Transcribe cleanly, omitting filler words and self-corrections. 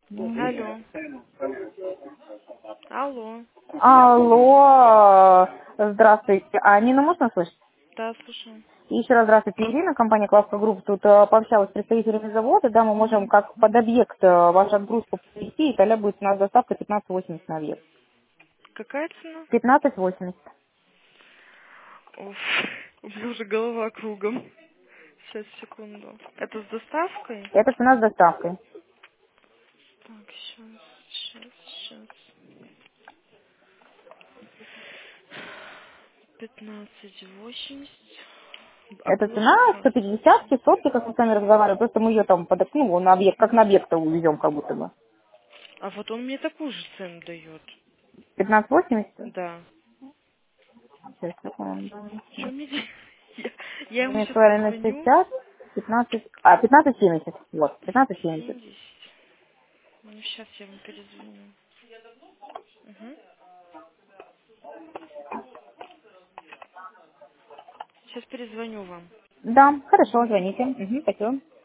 Алло. Алло. Алло, здравствуйте. А Нину можно слышать? Да, слушаю. Еще раз здравствуйте, Ирина, компания Класска Групп. Тут пообщалась с представителями завода. Да, мы можем как под объект вашу отгрузку привезти, и тогда будет у нас доставка 15,80 на объект. Какая цена? 15,80. Уф, у меня уже голова кругом. Сейчас, секунду. Это с доставкой? Это цена с доставкой. Так, сейчас. 15,80. Это цена Обложка. 150 сотки, как мы с вами разговаривали. Просто мы ее там ну, на объект, как на объект увезем, как будто бы. А вот он мне такую же цену дает. 15,80. Да. Сейчас, секунду. Что мне делать? Я ему Мы сейчас сказали на позвоню. сейчас 15, 15,70. Вот, 15,70. 70. Ну, сейчас я ему перезвоню. Угу. Сейчас перезвоню вам. Да, хорошо, Угу. звоните. Угу, спасибо.